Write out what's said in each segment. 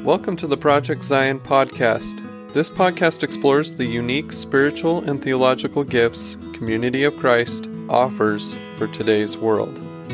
Welcome to the Project Zion podcast. This podcast explores the unique spiritual and theological gifts Community of Christ offers for today's world.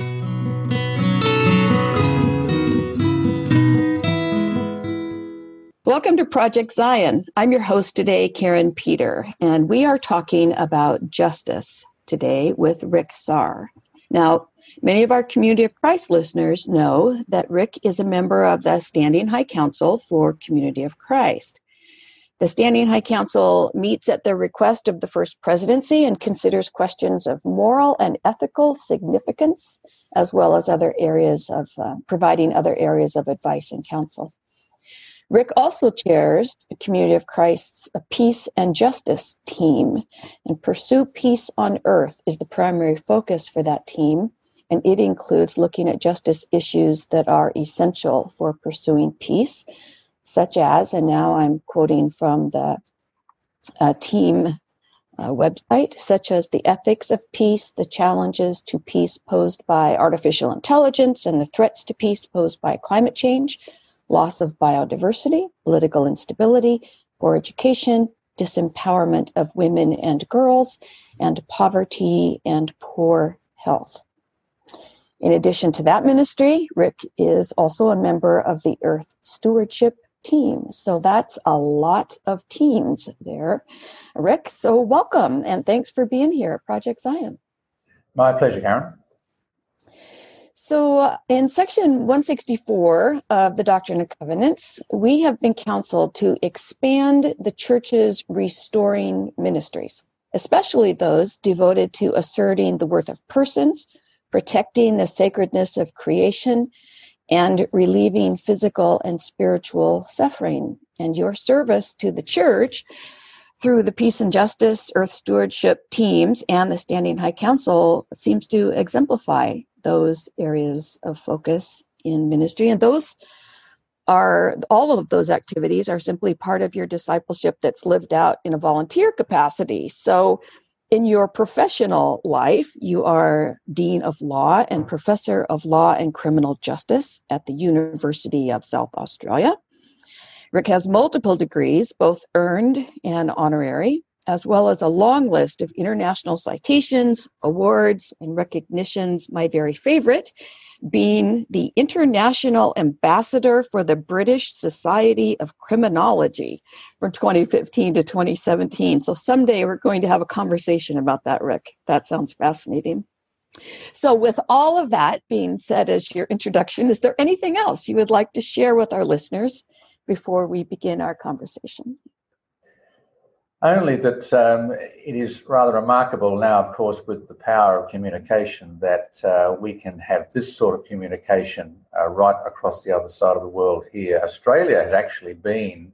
Welcome to Project Zion. I'm your host today, Karen Peter, and we are talking about justice today with Rick Sarr. Now, many of our Community of Christ listeners know that Rick is a member of the Standing High Council for Community of Christ. The Standing High Council meets at the request of the First Presidency and considers questions of moral and ethical significance, as well as other areas of providing other areas of advice and counsel. Rick also chairs the Community of Christ's Peace and Justice team, and Pursue Peace on Earth is the primary focus for that team, and it includes looking at justice issues that are essential for pursuing peace, such as, and now I'm quoting from the team website, such as the ethics of peace, the challenges to peace posed by artificial intelligence, and the threats to peace posed by climate change, loss of biodiversity, political instability, poor education, disempowerment of women and girls, and poverty and poor health. In addition to that ministry, Rick is also a member of the Earth Stewardship team. So that's a lot of teams there. Rick, so welcome and thanks for being here at Project Zion. My pleasure, Karen. So in section 164 of the Doctrine and Covenants, we have been counseled to expand the church's restoring ministries, especially those devoted to asserting the worth of persons, protecting the sacredness of creation, and relieving physical and spiritual suffering. And your service to the church through the Peace and Justice, Earth Stewardship teams, and the Standing High Council seems to exemplify those areas of focus in ministry. And those are, all of those activities are simply part of your discipleship that's lived out in a volunteer capacity. So in your professional life, you are Dean of Law and Professor of Law and Criminal Justice at the University of South Australia. Rick has multiple degrees, both earned and honorary, as well as a long list of international citations, awards, and recognitions, my very favorite being the International Ambassador for the British Society of Criminology from 2015 to 2017. So someday we're going to have a conversation about that, Rick. That sounds fascinating. So with all of that being said as your introduction, is there anything else you would like to share with our listeners before we begin our conversation? Only that it is rather remarkable now, of course, with the power of communication, that we can have this sort of communication right across the other side of the world here. Australia has actually been,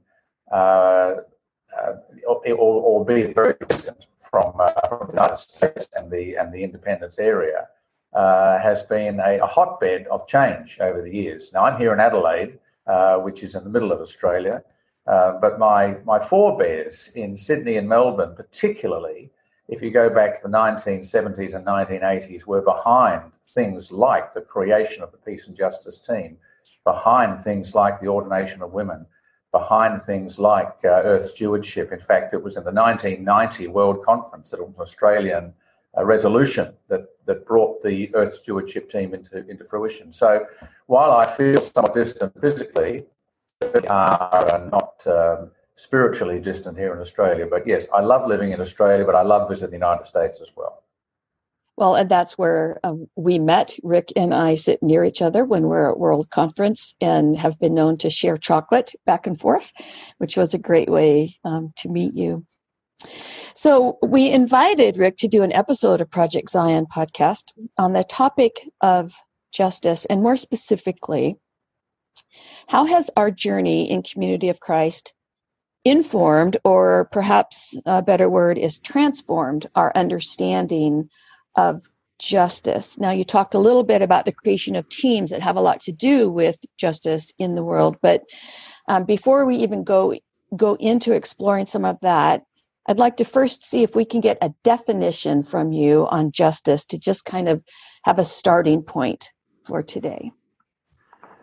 albeit very distant from the United States and the independence area, has been a hotbed of change over the years. Now, I'm here in Adelaide, which is in the middle of Australia. But my forebears in Sydney and Melbourne, particularly, if you go back to the 1970s and 1980s, were behind things like the creation of the Peace and Justice team, behind things like the ordination of women, behind things like Earth Stewardship. In fact, it was in the 1990 World Conference that it was an Australian resolution that brought the Earth Stewardship team into fruition. So while I feel somewhat distant physically, we are not spiritually distant here in Australia. But yes, I love living in Australia, but I love visiting the United States as well. Well, and that's where we met. Rick and I sit near each other when we're at World Conference and have been known to share chocolate back and forth, which was a great way to meet you. So we invited Rick to do an episode of Project Zion podcast on the topic of justice, and more specifically, how has our journey in Community of Christ informed, or perhaps a better word is transformed, our understanding of justice? Now, you talked a little bit about the creation of teams that have a lot to do with justice in the world, but before we even go into exploring some of that, I'd like to first see if we can get a definition from you on justice to just kind of have a starting point for today.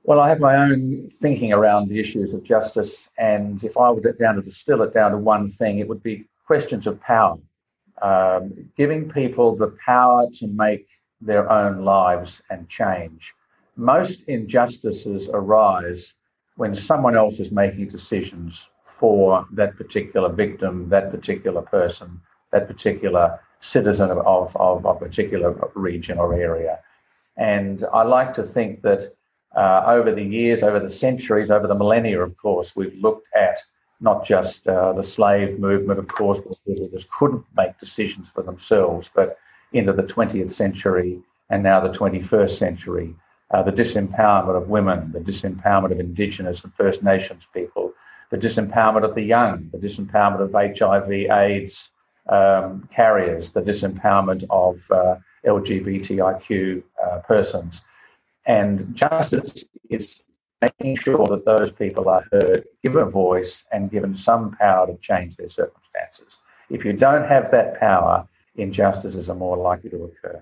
Well, I have my own thinking around the issues of justice, and if I were to distill it down to one thing, it would be questions of power. Giving people the power to make their own lives and change. Most injustices arise when someone else is making decisions for that particular victim, that particular person, that particular citizen of a particular region or area. And I like to think that over the years, over the centuries, over the millennia, of course, we've looked at not just the slave movement, of course, where people just couldn't make decisions for themselves, but into the 20th century and now the 21st century, the disempowerment of women, the disempowerment of Indigenous and First Nations people, the disempowerment of the young, the disempowerment of HIV/AIDS carriers, the disempowerment of LGBTIQ persons. And justice is making sure that those people are heard, given a voice, and given some power to change their circumstances. If you don't have that power, injustices are more likely to occur.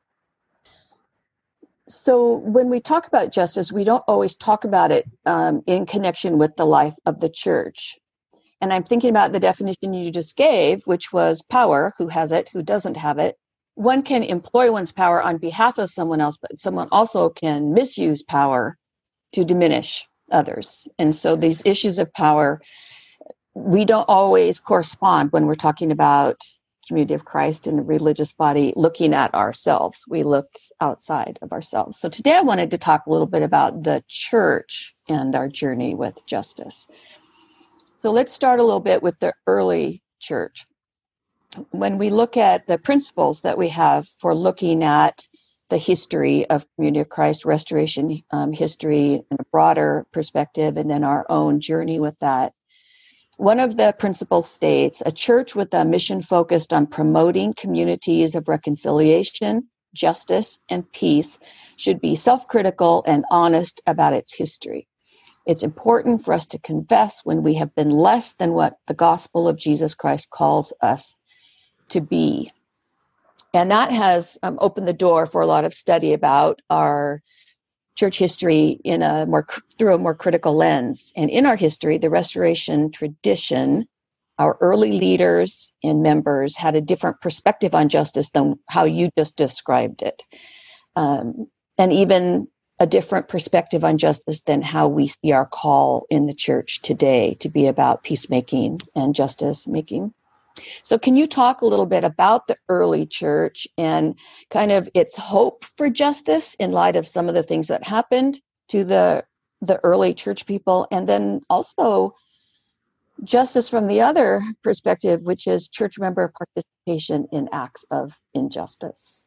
So when we talk about justice, we don't always talk about it in connection with the life of the church. And I'm thinking about the definition you just gave, which was power, who has it, who doesn't have it. One can employ one's power on behalf of someone else, but someone also can misuse power to diminish others. And so these issues of power, we don't always correspond when we're talking about Community of Christ and the religious body looking at ourselves. We look outside of ourselves. So today I wanted to talk a little bit about the church and our journey with justice. So let's start a little bit with the early church. When we look at the principles that we have for looking at the history of Community of Christ, restoration history in a broader perspective, and then our own journey with that, one of the principles states, a church with a mission focused on promoting communities of reconciliation, justice, and peace should be self-critical and honest about its history. It's important for us to confess when we have been less than what the gospel of Jesus Christ calls us to be. And that has opened the door for a lot of study about our church history through a more critical lens. And in our history, the Restoration tradition, our early leaders and members had a different perspective on justice than how you just described it. And even a different perspective on justice than how we see our call in the church today to be about peacemaking and justice making. So can you talk a little bit about the early church and kind of its hope for justice in light of some of the things that happened to the early church people, and then also justice from the other perspective, which is church member participation in acts of injustice?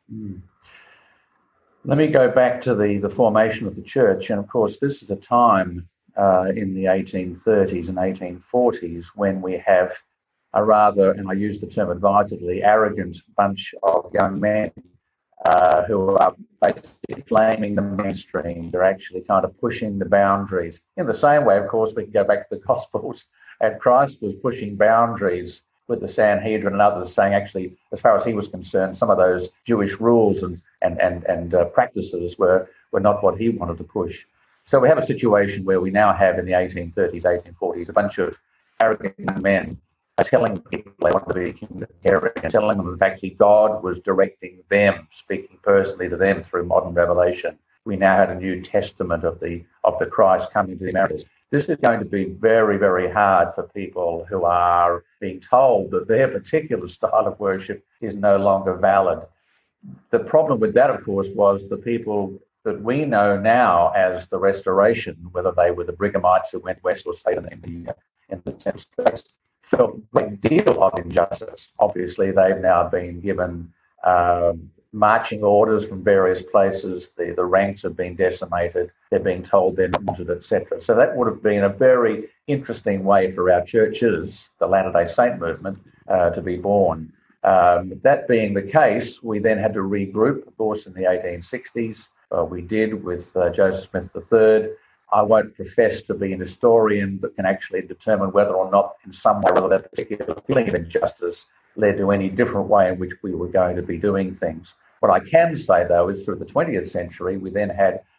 Let me go back to the formation of the church. And of course, this is a time in the 1830s and 1840s when we have a rather, and I use the term advisedly, arrogant bunch of young men who are basically flaming the mainstream. They're actually kind of pushing the boundaries. In the same way, of course, we can go back to the Gospels, and Christ was pushing boundaries with the Sanhedrin and others, saying actually, as far as he was concerned, some of those Jewish rules and practices were not what he wanted to push. So we have a situation where we now have in the 1830s, 1840s, a bunch of arrogant young men telling people they want to be Unitarian, telling them that actually God was directing them, speaking personally to them through modern revelation. We now had a new testament of the Christ coming to the Americas. This is going to be very, very hard for people who are being told that their particular style of worship is no longer valid. The problem with that, of course, was the people that we know now as the Restoration, whether they were the Brighamites who went west or stayed in the Central States, felt a great deal of injustice. Obviously, they've now been given marching orders from various places. The ranks have been decimated. They're being told they're not wanted, etc. So that would have been a very interesting way for our churches, the Latter-day Saint movement, to be born. That being the case, we then had to regroup, of course, in the 1860s. We did with Joseph Smith III. I won't profess to be an historian that can actually determine whether or not in some way whether that particular feeling of injustice led to any different way in which we were going to be doing things. What I can say, though, is through the 20th century, we then had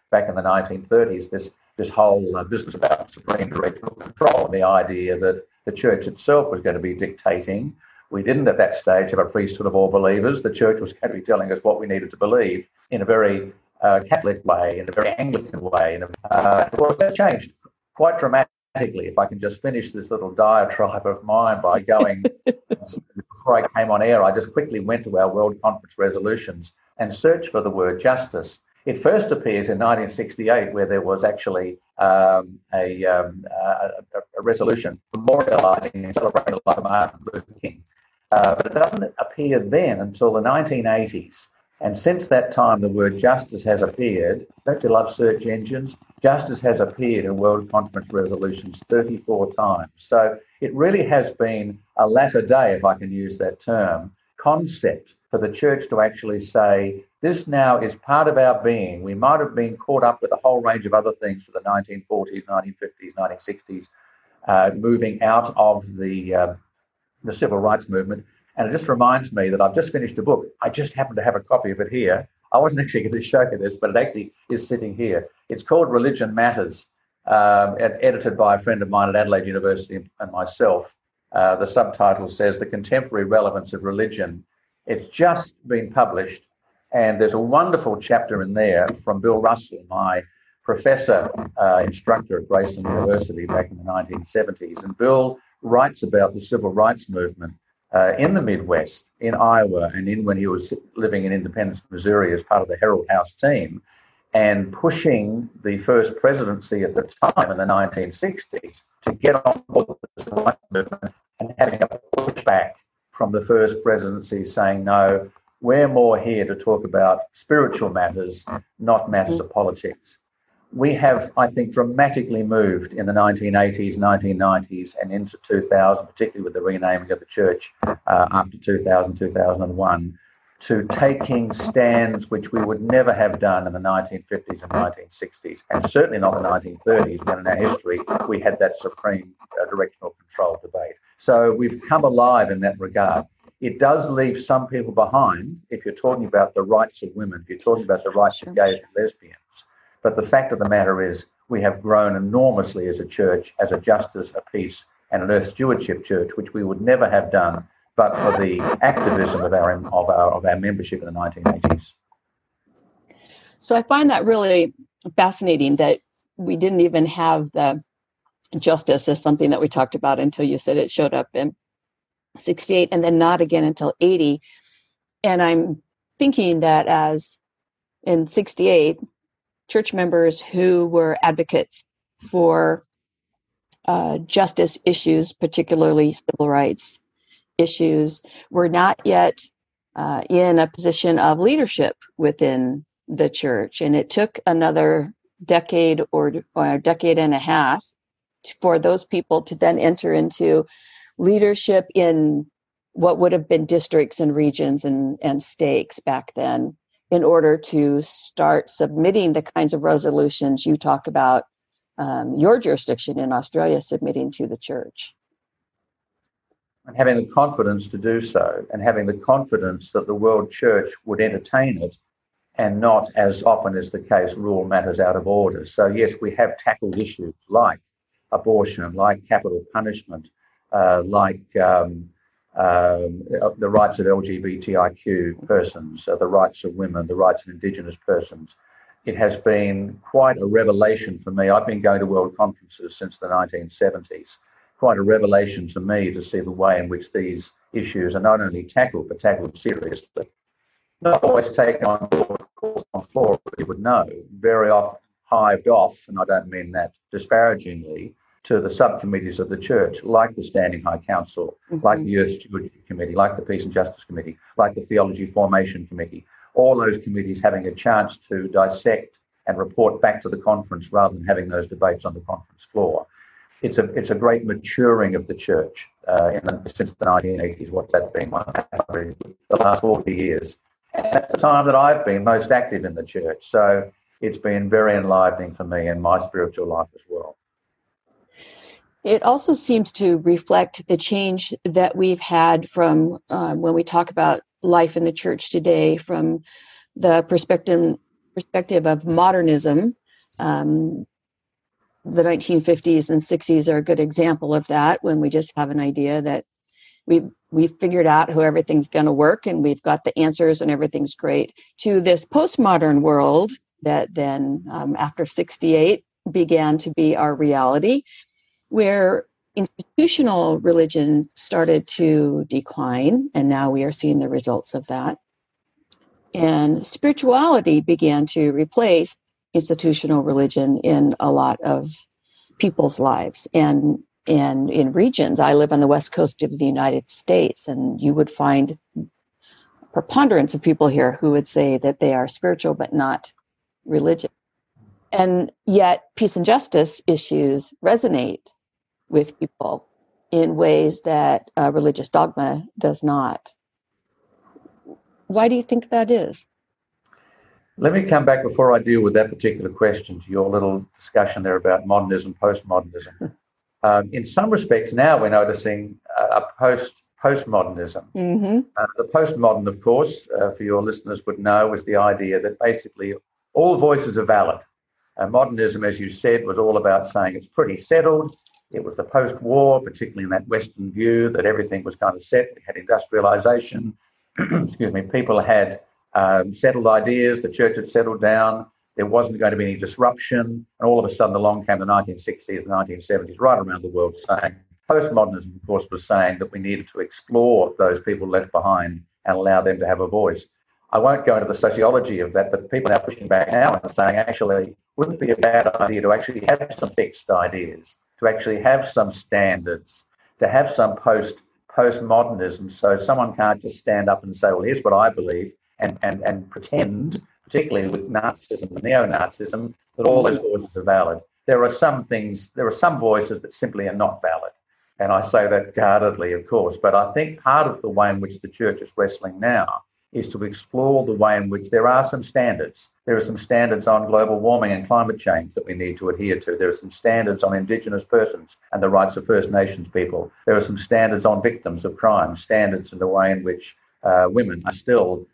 back in the 1930s, this whole business about supreme directorial control, and the idea that the church itself was going to be dictating. We didn't at that stage have a priesthood of all believers. The church was going to be telling us what we needed to believe in a very Catholic way, in a very Anglican way. Of course, that changed quite dramatically. If I can just finish this little diatribe of mine by going, before I came on air, I just quickly went to our World Conference resolutions and searched for the word justice. It first appears in 1968, where there was actually a resolution memorialising and celebrating the life of Martin Luther King. But it doesn't appear then until the 1980s. And since that time, the word justice has appeared. Don't you love search engines? Justice has appeared in World Conference resolutions 34 times. So it really has been a latter day, if I can use that term, concept for the church to actually say, this now is part of our being. We might have been caught up with a whole range of other things for the 1940s, 1950s, 1960s, moving out of the civil rights movement. And it just reminds me that I've just finished a book. I just happen to have a copy of it here. I wasn't actually going to show you this, but it actually is sitting here. It's called Religion Matters. It's edited by a friend of mine at Adelaide University and myself. The subtitle says The Contemporary Relevance of Religion. It's just been published, and there's a wonderful chapter in there from Bill Russell, my professor, instructor at Graceland University back in the 1970s. And Bill writes about the civil rights movement in the Midwest, in Iowa, and when he was living in Independence, Missouri, as part of the Herald House team, and pushing the first presidency at the time in the 1960s to get on board with the civil rights movement, and having a pushback from the first presidency saying, no, we're more here to talk about spiritual matters, not matters of politics. We have, I think, dramatically moved in the 1980s, 1990s, and into 2000, particularly with the renaming of the church after 2000, 2001, to taking stands which we would never have done in the 1950s and 1960s, and certainly not the 1930s, when in our history we had that supreme directional control debate. So we've come alive in that regard. It does leave some people behind if you're talking about the rights of women, if you're talking about the rights of gays and lesbians. But the fact of the matter is we have grown enormously as a church, as a justice, a peace, and an earth stewardship church, which we would never have done but for the activism of our membership in the 1980s. So I find that really fascinating that we didn't even have the justice as something that we talked about until you said it showed up in 68 and then not again until 80. And I'm thinking that as in 68, church members who were advocates for justice issues, particularly civil rights issues, were not yet in a position of leadership within the church. And it took another decade or a decade and a half for those people to then enter into leadership in what would have been districts and regions and stakes back then, in order to start submitting the kinds of resolutions you talk about your jurisdiction in Australia submitting to the church. And having the confidence to do so, and having the confidence that the world church would entertain it and not, as often is the case, rule matters out of order. So yes, we have tackled issues like abortion, like capital punishment, like the rights of LGBTIQ persons, the rights of women, the rights of Indigenous persons. It has been quite a revelation for me. I've been going to world conferences since the 1970s. Quite a revelation to me to see the way in which these issues are not only tackled, but tackled seriously. Not always taken on board on the floor, you would know, very often hived off, and I don't mean that disparagingly, to the subcommittees of the church, like the Standing High Council, like the Earth Stewardship Committee, like the Peace and Justice Committee, like the Theology Formation Committee, all those committees having a chance to dissect and report back to the conference rather than having those debates on the conference floor. It's a great maturing of the church since the 1980s. What's that been? The last 40 years. And that's the time that I've been most active in the church. So it's been very enlivening for me in my spiritual life as well. It also seems to reflect the change that we've had from when we talk about life in the church today, from the perspective perspective of modernism, the 1950s and 60s are a good example of that, when we just have an idea that we've figured out how everything's going to work and we've got the answers and everything's great, to this postmodern world that then after 68 began to be our reality, where institutional religion started to decline, and now we are seeing the results of that. And spirituality began to replace institutional religion in a lot of people's lives and in regions. I live on the west coast of the United States, and you would find a preponderance of people here who would say that they are spiritual but not religious. And yet peace and justice issues resonate with people in ways that religious dogma does not. Why do you think that is? Let me come back before I deal with that particular question to your little discussion there about modernism, postmodernism. In some respects now we're noticing a postmodernism. Mm-hmm. The postmodern, of course, for your listeners would know, was the idea that basically all voices are valid. Modernism, as you said, was all about saying it's pretty settled. It was the post-war, particularly in that Western view, that everything was kind of set. We had industrialization. Excuse me. People had settled ideas. The church had settled down. There wasn't going to be any disruption. And all of a sudden along came the 1960s and 1970s right around the world saying, postmodernism, of course, was saying that we needed to explore those people left behind and allow them to have a voice. I won't go into the sociology of that, but people are now pushing back now and saying, actually, wouldn't it be a bad idea to actually have some fixed ideas, to actually have some standards, to have some postmodernism, so someone can't just stand up and say, well, here's what I believe, and pretend, particularly with Nazism and neo-Nazism, that all those voices are valid. There are some voices that simply are not valid. And I say that guardedly, of course, but I think part of the way in which the church is wrestling now is to explore the way in which there are some standards. There are some standards on global warming and climate change that we need to adhere to. There are some standards on Indigenous persons and the rights of First Nations people. There are some standards on victims of crime, standards in the way in which women are still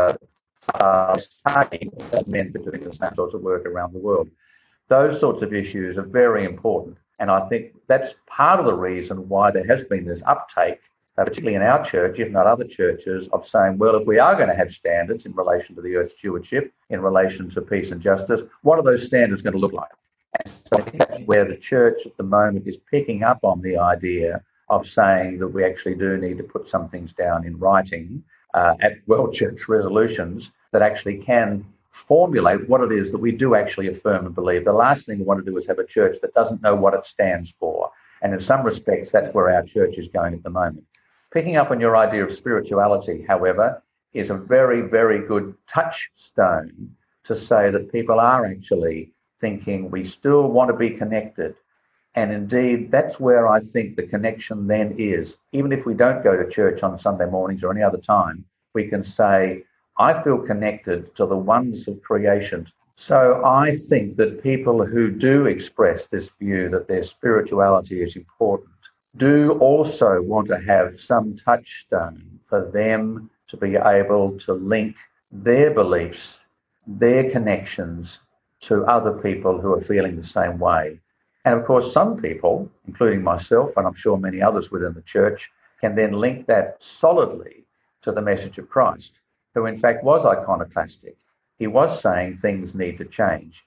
targeting men for doing the same sorts of work around the world. Those sorts of issues are very important. And I think that's part of the reason why there has been this uptake, particularly in our church, if not other churches, of saying, well, if we are going to have standards in relation to the earth stewardship, in relation to peace and justice, what are those standards going to look like? And so I think that's where the church at the moment is picking up on the idea of saying that we actually do need to put some things down in writing at World Church resolutions that actually can formulate what it is that we do actually affirm and believe. The last thing we want to do is have a church that doesn't know what it stands for. And in some respects, that's where our church is going at the moment. Picking up on your idea of spirituality, however, is a very, very good touchstone to say that people are actually thinking we still want to be connected. And indeed, that's where I think the connection then is. Even if we don't go to church on Sunday mornings or any other time, we can say, I feel connected to the oneness of creation. So I think that people who do express this view that their spirituality is important do also want to have some touchstone for them to be able to link their beliefs, their connections to other people who are feeling the same way. And of course, some people, including myself, and I'm sure many others within the church, can then link that solidly to the message of Christ, who in fact was iconoclastic. He was saying things need to change.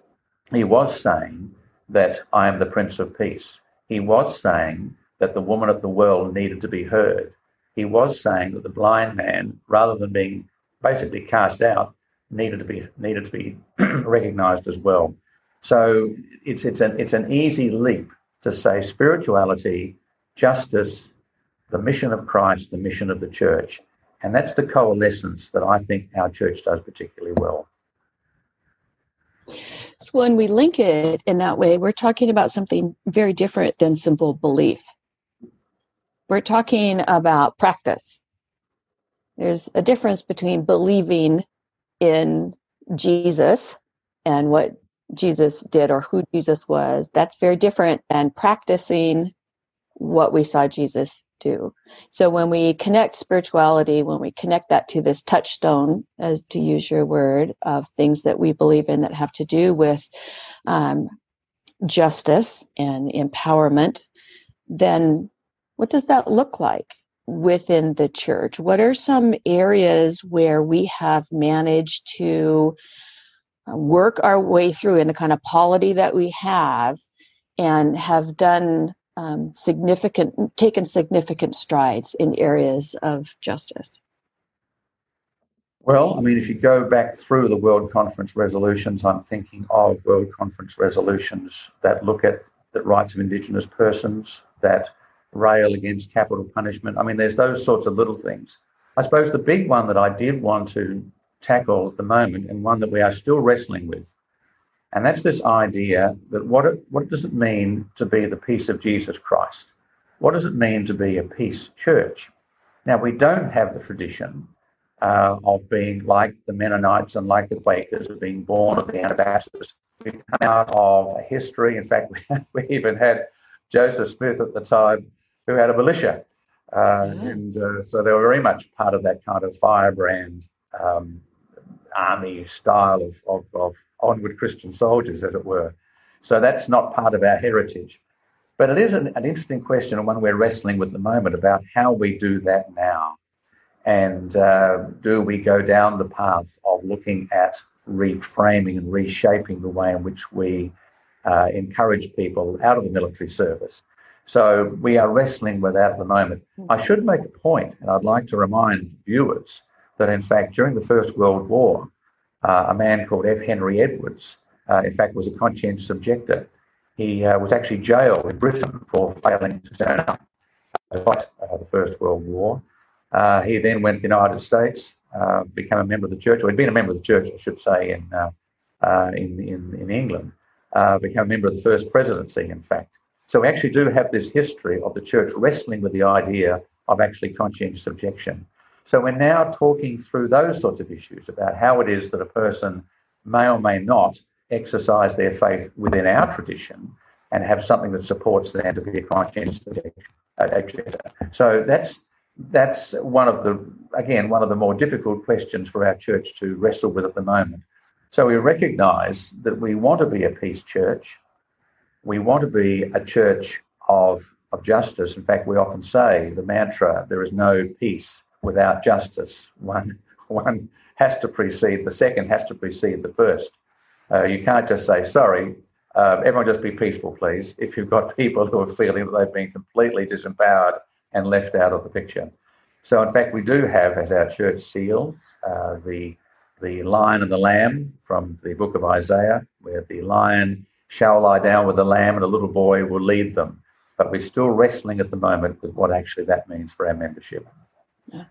He was saying that I am the Prince of Peace. He was saying that the woman of the well needed to be heard. He was saying that the blind man, rather than being basically cast out, needed to be recognised as well. So it's an easy leap to say spirituality, justice, the mission of Christ, the mission of the church. And that's the coalescence that I think our church does particularly well. So when we link it in that way, we're talking about something very different than simple belief. We're talking about practice. There's a difference between believing in Jesus and what Jesus did or who Jesus was. That's very different than practicing what we saw Jesus do. So when we connect spirituality, when we connect that to this touchstone, as to use your word, of things that we believe in that have to do with justice and empowerment, then what does that look like within the church? What are some areas where we have managed to work our way through in the kind of polity that we have and have done taken significant strides in areas of justice? Well, I mean, if you go back through the World Conference resolutions, I'm thinking of World Conference resolutions that look at the rights of Indigenous persons, that rail against capital punishment. I mean, there's those sorts of little things. I suppose the big one that I did want to tackle at the moment, and one that we are still wrestling with, and that's this idea that what does it mean to be the peace of Jesus Christ? What does it mean to be a peace church? Now, we don't have the tradition of being like the Mennonites and like the Quakers, of being born of the Anabaptists. We come out of a history. In fact, we even had Joseph Smith at the time, who had a militia. And so they were very much part of that kind of firebrand army style of onward Christian soldiers, as it were. So that's not part of our heritage. But it is an interesting question, and one we're wrestling with at the moment, about how we do that now. And do we go down the path of looking at reframing and reshaping the way in which we encourage people out of the military service? So we are wrestling with that at the moment. I should make a point, and I'd like to remind viewers, that in fact during the First World War, a man called F. Henry Edwards, in fact, was a conscientious objector. He was actually jailed in Britain for failing to turn up to fight the First World War. He then went to the United States, became a member of the church, or he'd been a member of the church, I should say, in England, became a member of the first presidency, in fact. So we actually do have this history of the church wrestling with the idea of actually conscientious objection. So we're now talking through those sorts of issues about how it is that a person may or may not exercise their faith within our tradition and have something that supports them to be a conscientious objector. So that's one of the more difficult questions for our church to wrestle with at the moment. So we recognise that we want to be a peace church. We want to be a church of justice. In fact, we often say the mantra, there is no peace without justice. One has to precede, the second has to precede the first. You can't just say, sorry, everyone just be peaceful, please, if you've got people who are feeling that they've been completely disempowered and left out of the picture. So, in fact, we do have as our church seal the lion and the lamb from the book of Isaiah, where the lion shall lie down with the lamb and a little boy will lead them. But we're still wrestling at the moment with what actually that means for our membership. Yeah.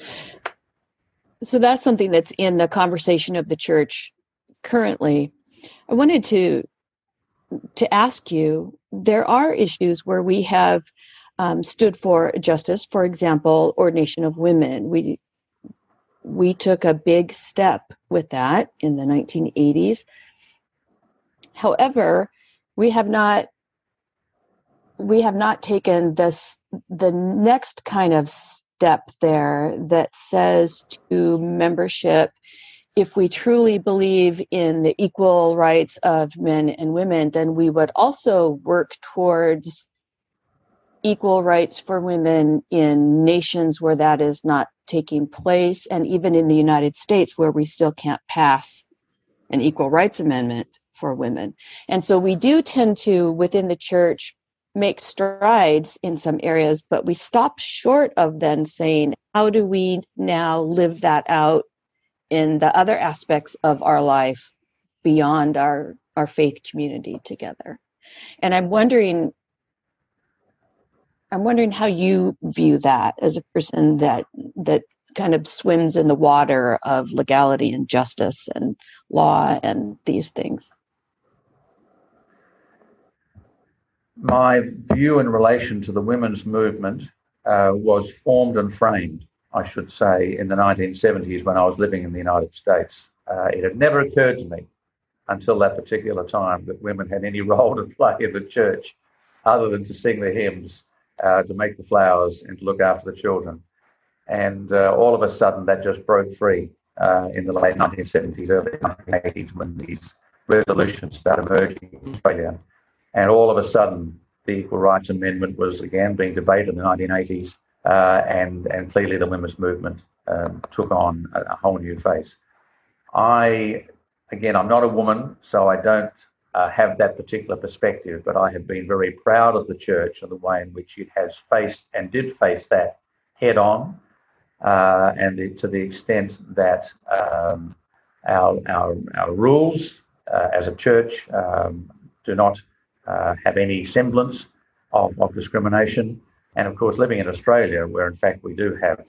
So that's something that's in the conversation of the church currently. I wanted to ask you, there are issues where we have stood for justice. For example, ordination of women. We took a big step with that in the 1980s. However, we have not taken the next kind of step there that says to membership, if we truly believe in the equal rights of men and women, then we would also work towards equal rights for women in nations where that is not taking place, and even in the United States where we still can't pass an equal rights amendment for women. And so we do tend to, within the church, make strides in some areas, but we stop short of then saying, how do we now live that out in the other aspects of our life beyond our faith community together? And I'm wondering how you view that as a person that kind of swims in the water of legality and justice and law and these things. My view in relation to the women's movement was formed and framed, I should say, in the 1970s when I was living in the United States. It had never occurred to me until that particular time that women had any role to play in the church other than to sing the hymns to make the flowers and to look after the children. And all of a sudden, that just broke free in the late 1970s, early 1980s, when these resolutions started emerging in Australia. And all of a sudden, the Equal Rights Amendment was again being debated in the 1980s, and clearly the women's movement took on a whole new face. I'm not a woman, so I don't have that particular perspective, but I have been very proud of the church and the way in which it has faced and did face that head on, and to the extent that our rules as a church do not have any semblance of discrimination. And of course, living in Australia, where in fact we do have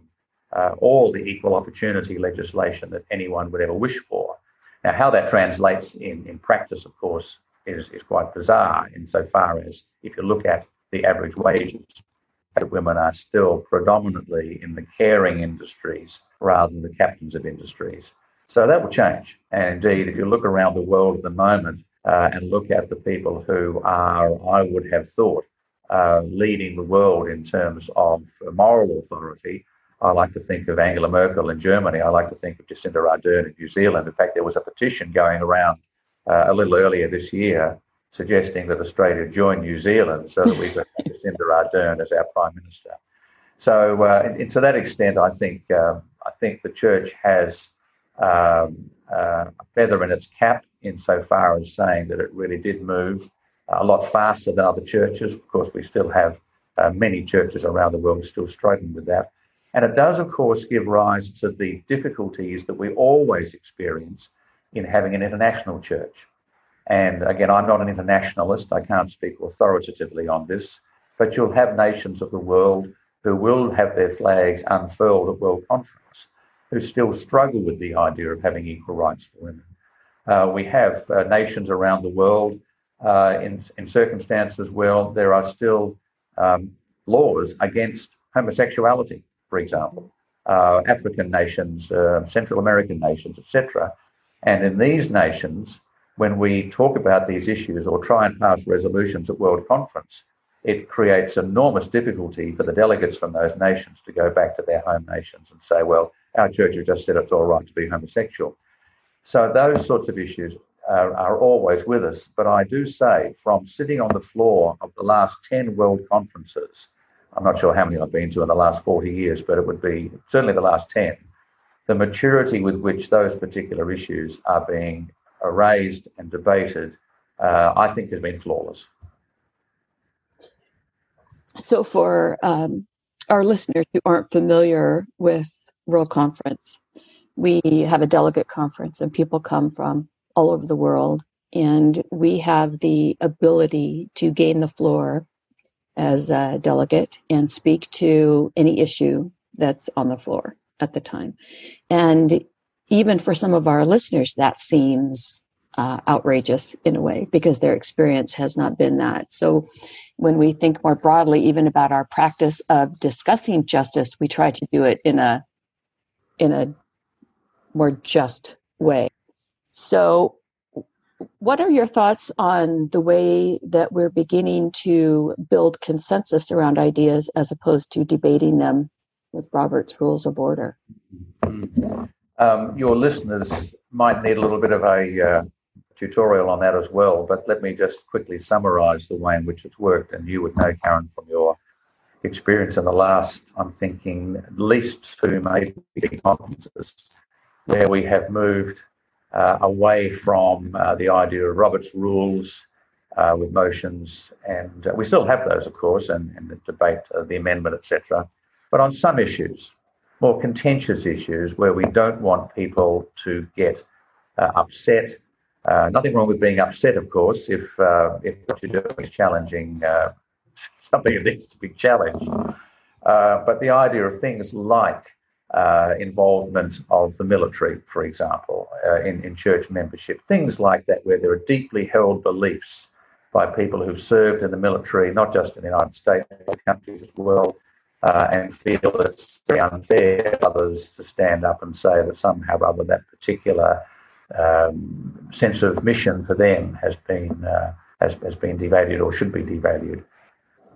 all the equal opportunity legislation that anyone would ever wish for. Now, how that translates in practice, of course, is quite bizarre insofar as if you look at the average wages, that women are still predominantly in the caring industries rather than the captains of industries. So that will change. And indeed, if you look around the world at the moment and look at the people who are, I would have thought, leading the world in terms of moral authority, I like to think of Angela Merkel in Germany. I like to think of Jacinda Ardern in New Zealand. In fact, there was a petition going around a little earlier this year suggesting that Australia join New Zealand so that we could have Jacinda Ardern as our Prime Minister. So, and to that extent, I think the church has a feather in its cap insofar as saying that it really did move a lot faster than other churches. Of course, we still have many churches around the world still struggling with that. And it does, of course, give rise to the difficulties that we always experience in having an international church. And again, I'm not an internationalist. I can't speak authoritatively on this, but you'll have nations of the world who will have their flags unfurled at World Conference, who still struggle with the idea of having equal rights for women. We have nations around the world in circumstances where there are still laws against homosexuality, for example, African nations, Central American nations, etc. And in these nations, when we talk about these issues or try and pass resolutions at World Conference, it creates enormous difficulty for the delegates from those nations to go back to their home nations and say, well, our church has just said it's all right to be homosexual. So those sorts of issues are always with us. But I do say, from sitting on the floor of the last 10 World Conferences, I'm not sure how many I've been to in the last 40 years, but it would be certainly the last 10, the maturity with which those particular issues are being raised and debated, I think has been flawless. So for our listeners who aren't familiar with World Conference, we have a delegate conference and people come from all over the world, and we have the ability to gain the floor as a delegate and speak to any issue that's on the floor at the time. And even for some of our listeners, that seems outrageous in a way because their experience has not been that. So when we think more broadly, even about our practice of discussing justice, we try to do it in a more just way. So what are your thoughts on the way that we're beginning to build consensus around ideas as opposed to debating them with Robert's Rules of Order? Your listeners might need a little bit of a tutorial on that as well, but let me just quickly summarize the way in which it's worked. And you would know, Karen, from your experience in the last, I'm thinking, at least 2 maybe conferences where we have moved away from the idea of Robert's rules with motions, and we still have those, of course, and the debate, the amendment, etc. But on some issues, more contentious issues where we don't want people to get upset. Nothing wrong with being upset, of course, if what you're doing is challenging something that needs to be challenged. But the idea of things like involvement of the military, for example, in church membership, things like that, where there are deeply held beliefs by people who've served in the military, not just in the United States, but other countries as well, and feel it's very unfair for others to stand up and say that somehow or other that particular sense of mission for them has been devalued or should be devalued.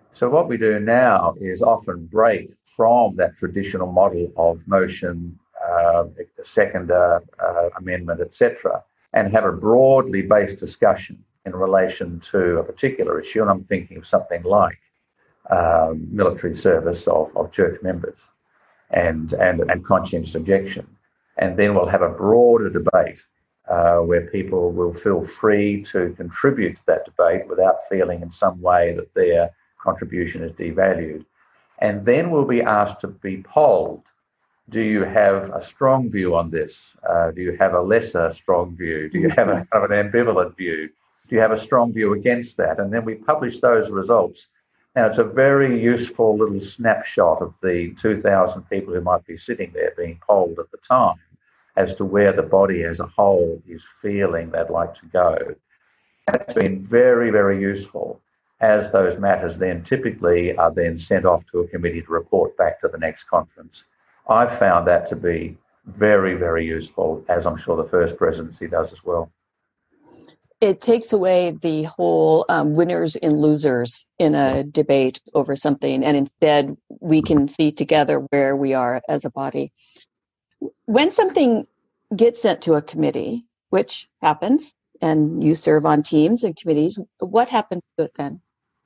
So what we do now is often break from that traditional model of motion, second amendment, etc., and have a broadly based discussion in relation to a particular issue. And I'm thinking of something like military service of church members and conscientious objection. And then we'll have a broader debate where people will feel free to contribute to that debate without feeling in some way that their contribution is devalued. And then we'll be asked to be polled. Do you have a strong view on this? Do you have a lesser strong view? Do you have a kind of an ambivalent view? Do you have a strong view against that? And then we publish those results. Now, it's a very useful little snapshot of the 2,000 people who might be sitting there being polled at the time as to where the body as a whole is feeling they'd like to go. That's been very, very useful, as those matters then typically are then sent off to a committee to report back to the next conference. I've found that to be very, very useful, as I'm sure the First Presidency does as well. It takes away the whole winners and losers in a debate over something, and instead we can see together where we are as a body. When something gets sent to a committee, which happens, and you serve on teams and committees, what happens to it then?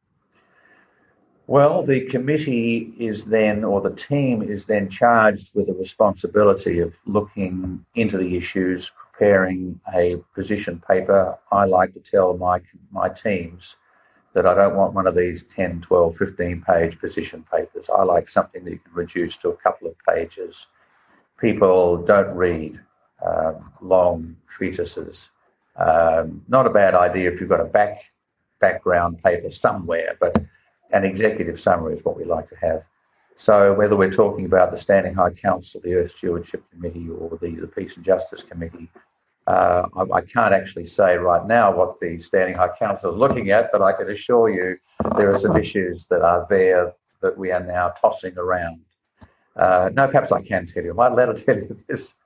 Well, the committee is then, or the team is then charged with the responsibility of looking into the issues, preparing a position paper. I like to tell my teams that I don't want one of these 10, 12, 15-page position papers. I like something that you can reduce to a couple of pages. People don't read long treatises. Not a bad idea if you've got a background paper somewhere, but an executive summary is what we like to have. So whether we're talking about the Standing High Council, the Earth Stewardship Committee, or the Peace and Justice Committee, I can't actually say right now what the Standing High Council is looking at, but I can assure you there are some issues that are there that we are now tossing around. No, perhaps I can tell you. I might let her tell you this.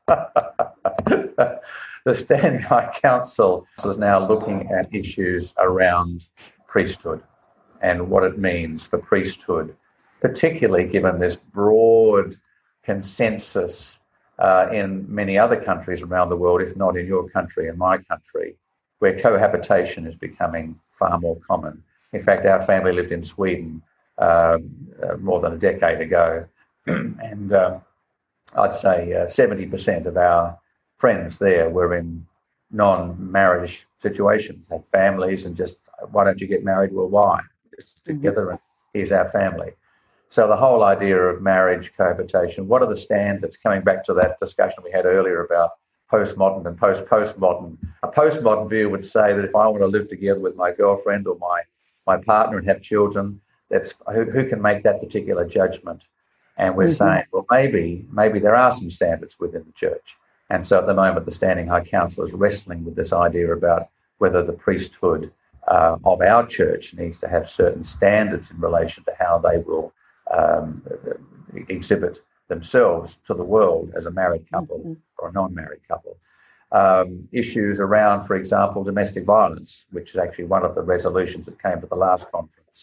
The Standing High Council is now looking at issues around priesthood and what it means for priesthood, particularly given this broad consensus in many other countries around the world, if not in your country and my country, where cohabitation is becoming far more common. In fact, our family lived in Sweden more than a decade ago, and I'd say 70% of our friends there were in non-marriage situations, had families, and just, why don't you get married? Well, why? Just together, and here's our family. So the whole idea of marriage, cohabitation, what are the standards? Coming back to that discussion we had earlier about postmodern and postmodern. A postmodern view would say that if I want to live together with my girlfriend or my partner and have children, that's who can make that particular judgment? And we're saying, well, maybe there are some standards within the church. And so at the moment, the Standing High Council is wrestling with this idea about whether the priesthood of our church needs to have certain standards in relation to how they will exhibit themselves to the world as a married couple or a non-married couple. Issues around, for example, domestic violence, which is actually one of the resolutions that came to the last conference,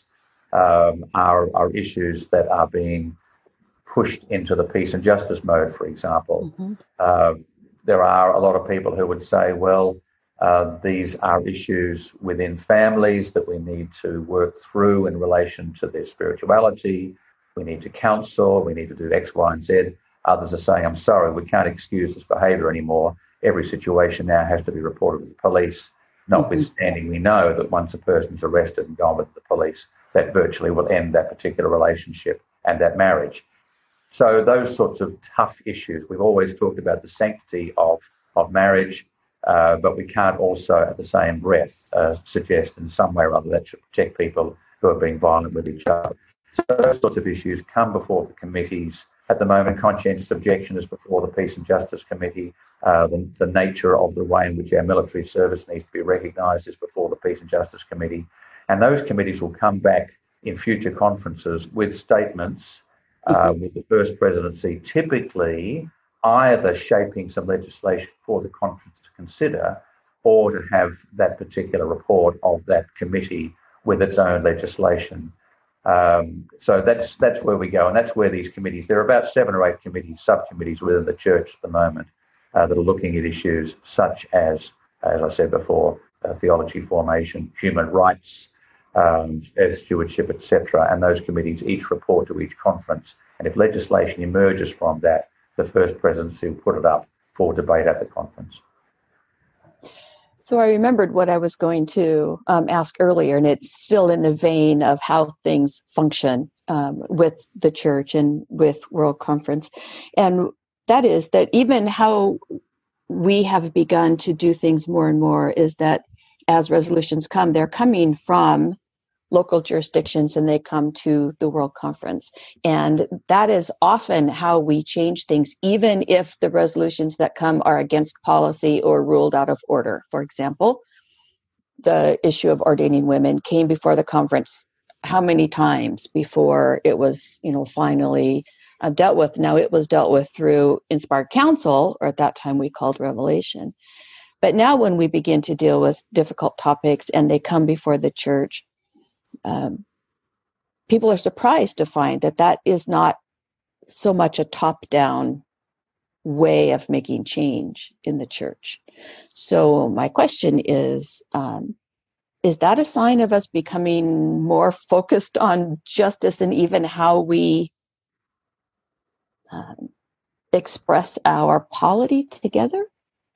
are issues that are being pushed into the peace and justice mode, for example. There are a lot of people who would say, well, these are issues within families that we need to work through in relation to their spirituality. We need to counsel, we need to do X, Y, and Z. Others are saying, I'm sorry, we can't excuse this behaviour anymore. Every situation now has to be reported to the police, notwithstanding we know that once a person's arrested and gone with the police, that virtually will end that particular relationship and that marriage. So those sorts of tough issues, we've always talked about the sanctity of marriage, but we can't also at the same breath suggest in some way or other that should protect people who are being violent with each other. So those sorts of issues come before the committees. At the moment, conscientious objection is before the Peace and Justice Committee. The nature of the way in which our military service needs to be recognised is before the Peace and Justice Committee. And those committees will come back in future conferences with statements with the First Presidency, typically either shaping some legislation for the conference to consider or to have that particular report of that committee with its own legislation. So that's where we go, and that's where these committees. There are about 7 or 8 committees, subcommittees within the church at the moment that are looking at issues such as I said before, theology formation, human rights, stewardship, etc. And those committees each report to each conference. And if legislation emerges from that, the First Presidency will put it up for debate at the conference. So I remembered what I was going to ask earlier, and it's still in the vein of how things function with the church and with World Conference. And that is that even how we have begun to do things more and more is that as resolutions come, they're coming from local jurisdictions and they come to the World Conference. And that is often how we change things, even if the resolutions that come are against policy or ruled out of order. For example, the issue of ordaining women came before the conference how many times before it was, finally dealt with? Now, it was dealt with through Inspired Council, or at that time we called Revelation. But now when we begin to deal with difficult topics and they come before the church, people are surprised to find that is not so much a top-down way of making change in the church. So my question is that a sign of us becoming more focused on justice and even how we express our polity together?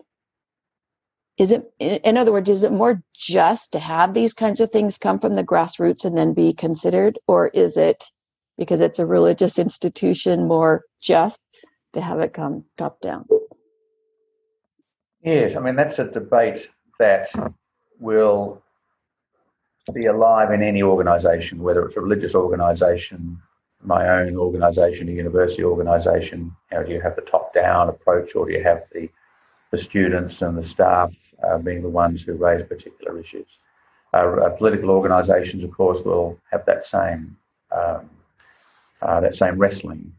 Is it, in other words, is it more just to have these kinds of things come from the grassroots and then be considered? Or is it, because it's a religious institution, more just to have it come top down? Yes, I mean, that's a debate that will be alive in any organisation, whether it's a religious organisation, my own organisation, a university organisation. Do you have the top-down approach, or do you have the students and the staff being the ones who raise particular issues? Political organisations, of course, will have that same wrestling.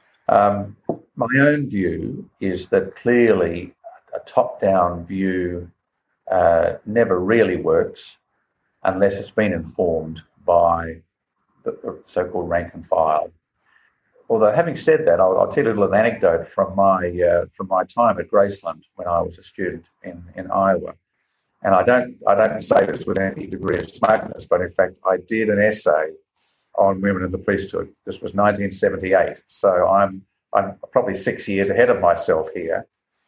My own view is that clearly a top-down view never really works unless it's been informed by the so-called rank and file. Although, having said that, I'll tell you a little anecdote from my time at Graceland when I was a student in Iowa. And I don't say this with any degree of smugness, but in fact, I did an essay on women in the priesthood. This was 1978, so I'm probably 6 years ahead of myself here.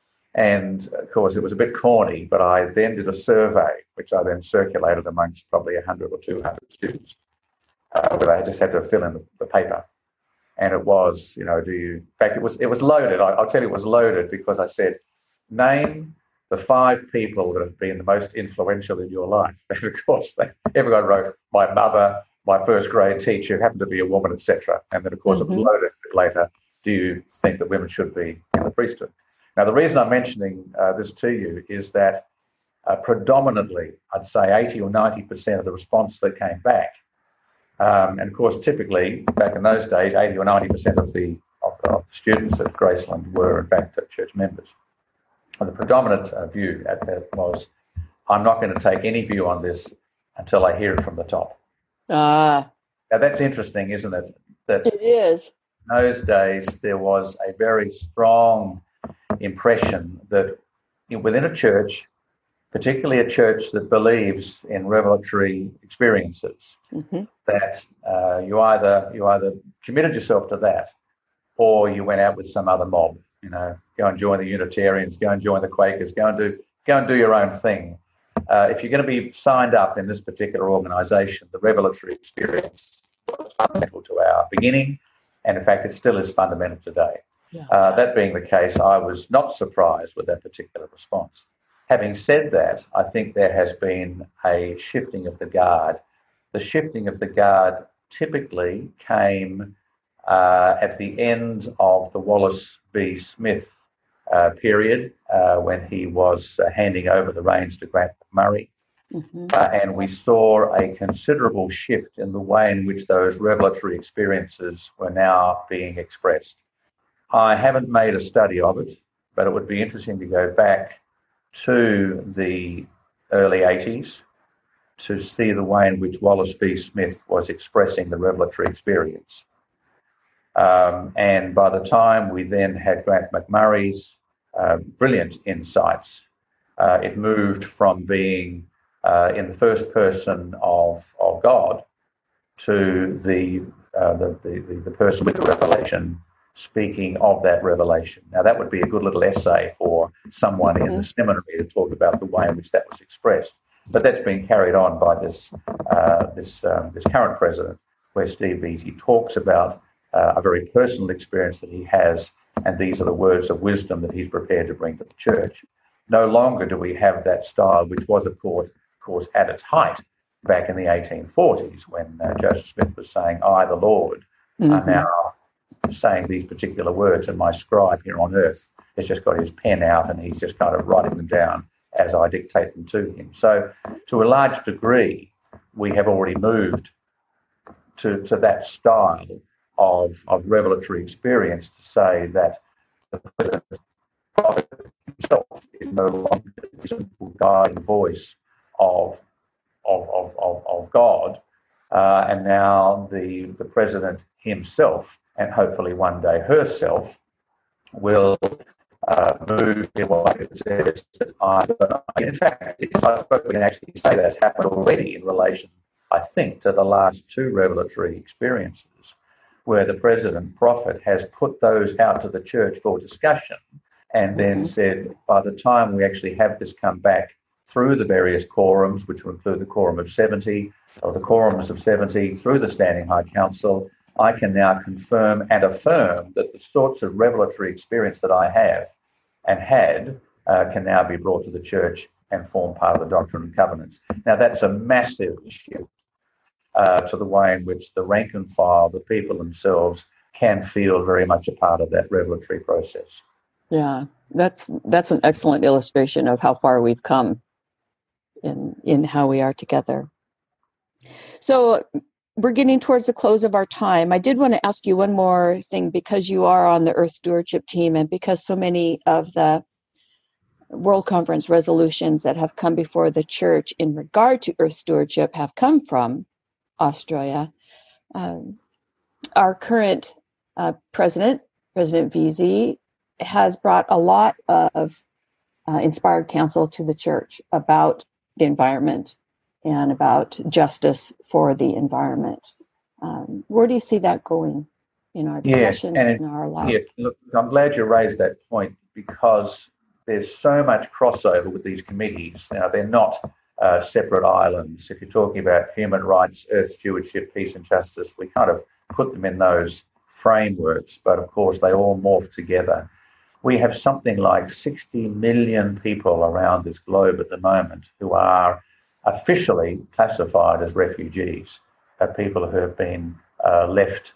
And of course, it was a bit corny, but I then did a survey, which I then circulated amongst probably 100 or 200 students, where I just had to fill in the paper. And it was, in fact, it was loaded. I'll tell you, it was loaded because I said, name the 5 people that have been the most influential in your life. And of course, everyone wrote my mother, my first grade teacher, happened to be a woman, etc. And then, of course, it was loaded a bit later. Do you think that women should be in the priesthood? Now, the reason I'm mentioning this to you is that predominantly, I'd say 80 or 90% of the response that came back, and of course, typically, back in those days, 80 or 90% of the students at Graceland were, in fact, church members. And the predominant view at that was, I'm not going to take any view on this until I hear it from the top. Now, that's interesting, isn't it? That it is. In those days, there was a very strong impression that within a church, particularly a church that believes in revelatory experiences, that you either committed yourself to that, or you went out with some other mob. Go and join the Unitarians, go and join the Quakers, go and do your own thing. If you're going to be signed up in this particular organisation, the revelatory experience was fundamental to our beginning, and in fact, it still is fundamental today. Yeah. That being the case, I was not surprised with that particular response. Having said that, I think there has been a shifting of the guard. The shifting of the guard typically came at the end of the Wallace B. Smith period, when he was handing over the reins to Grant McMurray. And we saw a considerable shift in the way in which those revelatory experiences were now being expressed. I haven't made a study of it, but it would be interesting to go back to the early 80s to see the way in which Wallace B. Smith was expressing the revelatory experience. And by the time we then had Grant McMurray's brilliant insights, it moved from being in the first person of God to the person with the revelation speaking of that revelation. Now, that would be a good little essay for someone in the seminary to talk about the way in which that was expressed. But that's been carried on by this current president, where Steve Beattie talks about a very personal experience that he has, and these are the words of wisdom that he's prepared to bring to the church. No longer do we have that style, which was, of course, at its height back in the 1840s, when Joseph Smith was saying, "I, the Lord, are now saying these particular words, and my scribe here on earth has just got his pen out and he's just kind of writing them down as I dictate them to him." So to a large degree, we have already moved to that style of revelatory experience to say that the president prophet himself is no longer the simple guiding voice of God, and now the president himself, and hopefully one day herself, will move in what it says that I. In fact, I suppose we can actually say that's happened already in relation, I think, to the last two revelatory experiences, where the president prophet has put those out to the church for discussion, and then said, by the time we actually have this come back through the various quorums, which will include the Quorum of 70, or the Quorums of 70, through the Standing High Council, I can now confirm and affirm that the sorts of revelatory experience that I have and had can now be brought to the church and form part of the Doctrine and Covenants. Now, that's a massive issue to the way in which the rank and file, the people themselves, can feel very much a part of that revelatory process. Yeah, that's an excellent illustration of how far we've come in how we are together. So we're getting towards the close of our time. I did want to ask you one more thing, because you are on the Earth Stewardship team, and because so many of the World Conference resolutions that have come before the church in regard to Earth Stewardship have come from Australia. Our current president, President Veazey, has brought a lot of inspired counsel to the church about the environment and about justice for the environment. Where do you see that going in our discussions, in our life? Yeah, look, I'm glad you raised that point, because there's so much crossover with these committees. Now, they're not separate islands. If you're talking about human rights, earth stewardship, peace and justice, we kind of put them in those frameworks, but of course they all morph together. We have something like 60 million people around this globe at the moment who are officially classified as refugees, people who have been left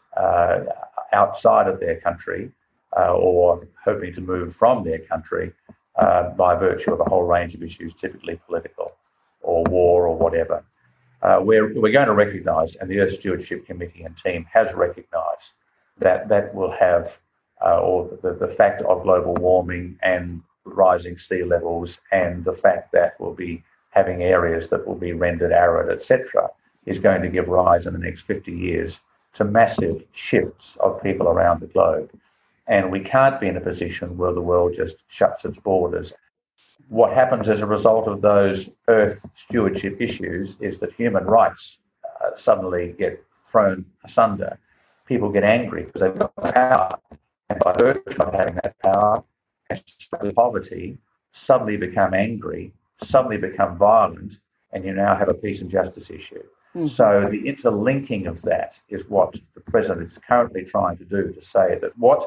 outside of their country or hoping to move from their country by virtue of a whole range of issues, typically political or war or whatever. We're going to recognise, and the Earth Stewardship Committee and team has recognised, that will have, or the fact of global warming and rising sea levels, and the fact that we'll be having areas that will be rendered arid, etc., is going to give rise in the next 50 years to massive shifts of people around the globe. And we can't be in a position where the world just shuts its borders. What happens as a result of those earth stewardship issues is that human rights suddenly get thrown asunder. People get angry because they've got power, and by virtue of having that power and poverty, suddenly become angry, suddenly become violent, and you now have a peace and justice issue. Mm-hmm. So the interlinking of that is what the president is currently trying to do, to say that what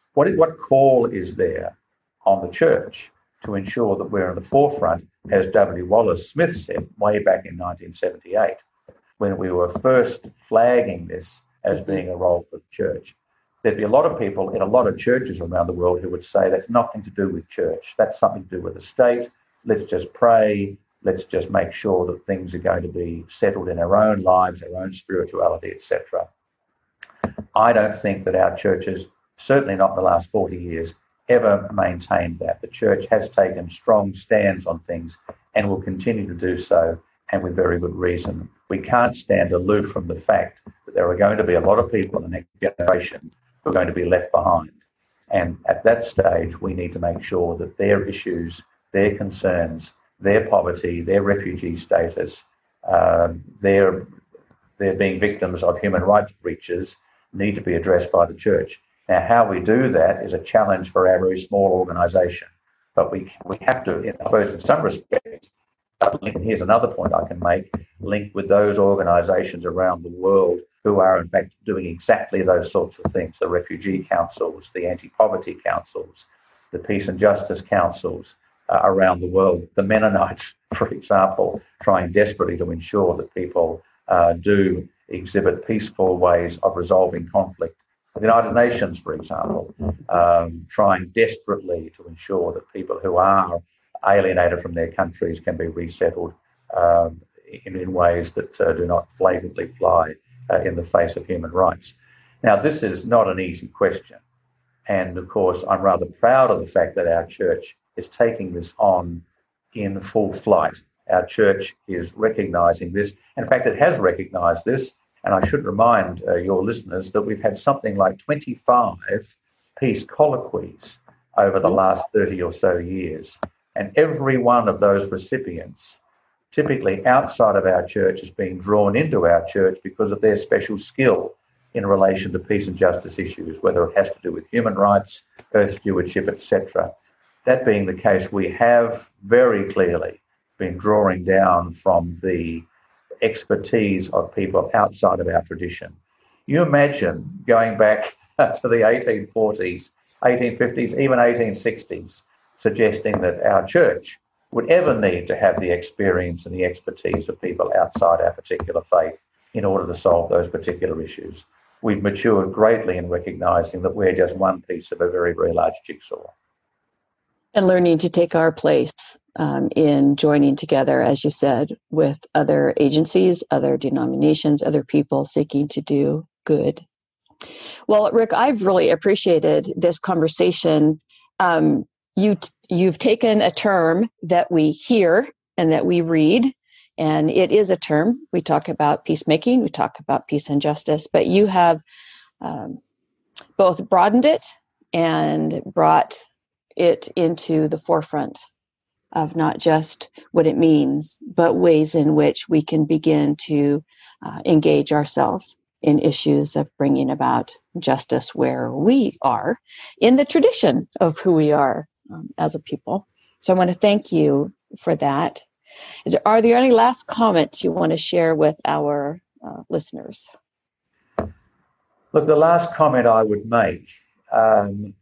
call is there on the church to ensure that we're in the forefront, as W. Wallace Smith said way back in 1978, when we were first flagging this as being a role for the church. There'd be a lot of people in a lot of churches around the world who would say that's nothing to do with church. That's something to do with the state. Let's just pray. Let's just make sure that things are going to be settled in our own lives, our own spirituality, etc. I don't think that our churches, certainly not in the last 40 years, ever maintained that. The church has taken strong stands on things and will continue to do so and with very good reason. We can't stand aloof from the fact that there are going to be a lot of people in the next generation who are going to be left behind. And at that stage, we need to make sure that their issues, their concerns, their poverty, their refugee status, their being victims of human rights breaches need to be addressed by the church. Now, how we do that is a challenge for our very small organisation. But we have to, I suppose, in some respects, and here's another point I can make, link with those organisations around the world who are, in fact, doing exactly those sorts of things, the refugee councils, the anti-poverty councils, the peace and justice councils around the world, the Mennonites, for example, trying desperately to ensure that people do exhibit peaceful ways of resolving conflict. The United Nations, for example, trying desperately to ensure that people who are alienated from their countries can be resettled in ways that do not flagrantly fly in the face of human rights. Now, this is not an easy question. And, of course, I'm rather proud of the fact that our church is taking this on in full flight. Our church is recognising this. In fact, it has recognised this. And I should remind your listeners that we've had something like 25 peace colloquies over the last 30 or so years. And every one of those recipients, typically outside of our church, is being drawn into our church because of their special skill in relation to peace and justice issues, whether it has to do with human rights, earth stewardship, etc. That being the case, we have very clearly been drawing down from the expertise of people outside of our tradition. You imagine going back to the 1840s, 1850s, even 1860s, suggesting that our church would ever need to have the experience and the expertise of people outside our particular faith in order to solve those particular issues. We've matured greatly in recognising that we're just one piece of a very, very large jigsaw. And learning to take our place in joining together, as you said, with other agencies, other denominations, other people seeking to do good. Well, Rick, I've really appreciated this conversation. You've taken a term that we hear and that we read, and it is a term. We talk about peacemaking, we talk about peace and justice, but you have both broadened it and brought it into the forefront of not just what it means, but ways in which we can begin to engage ourselves in issues of bringing about justice where we are in the tradition of who we are as a people. So I want to thank you for that. Are there any last comments you want to share with our listeners? Look, the last comment I would make, and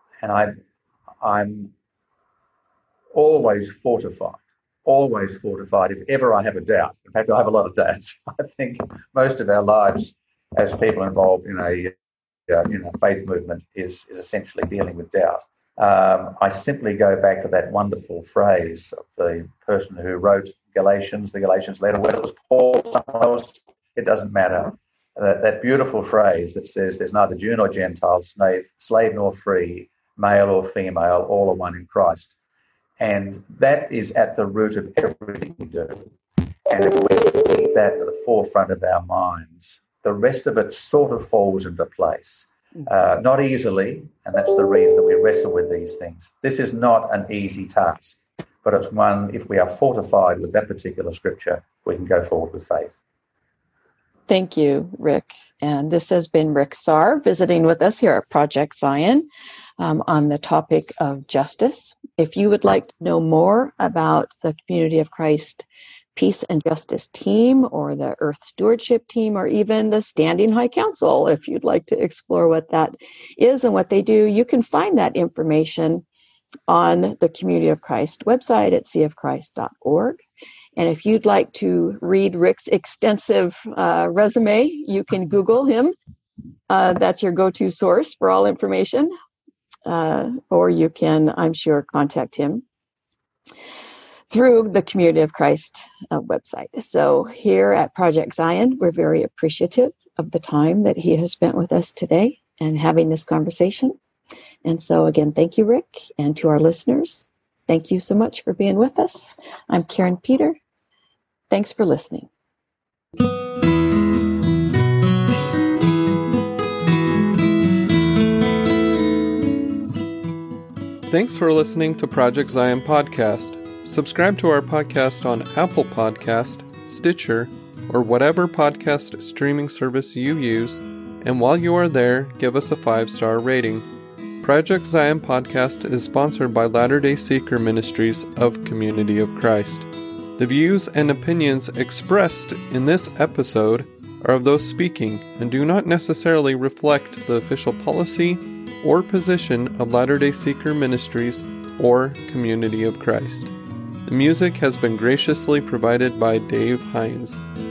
I'm always fortified if ever I have a doubt. In fact, I have a lot of doubts. I think most of our lives as people involved in a faith movement is essentially dealing with doubt. I simply go back to that wonderful phrase of the person who wrote Galatians, the Galatians letter, whether it was Paul or someone else, it doesn't matter. That beautiful phrase that says there's neither Jew nor Gentile, slave nor free, male or female, all are one in Christ. And that is at the root of everything we do. And if we keep that at the forefront of our minds, the rest of it sort of falls into place. Not easily, and that's the reason that we wrestle with these things. This is not an easy task, but it's one, if we are fortified with that particular scripture, we can go forward with faith. Thank you, Rick. And this has been Rick Sarr visiting with us here at Project Zion on the topic of justice. If you would like to know more about the Community of Christ Peace and Justice team or the Earth Stewardship team or even the Standing High Council, if you'd like to explore what that is and what they do, you can find that information on the Community of Christ website at cofchrist.org. And if you'd like to read Rick's extensive resume, you can Google him. That's your go-to source for all information. Or you can, I'm sure, contact him through the Community of Christ website. So here at Project Zion, we're very appreciative of the time that he has spent with us today and having this conversation. And so again, thank you, Rick, and to our listeners, thank you so much for being with us. I'm Karen Peter. Thanks for listening. Thanks for listening to Project Zion Podcast. Subscribe to our podcast on Apple Podcast, Stitcher, or whatever podcast streaming service you use, and while you are there, give us a 5-star rating. Project Zion Podcast is sponsored by Latter-day Seeker Ministries of Community of Christ. The views and opinions expressed in this episode are of those speaking and do not necessarily reflect the official policy or position of Latter-day Seeker Ministries or Community of Christ. The music has been graciously provided by Dave Hines.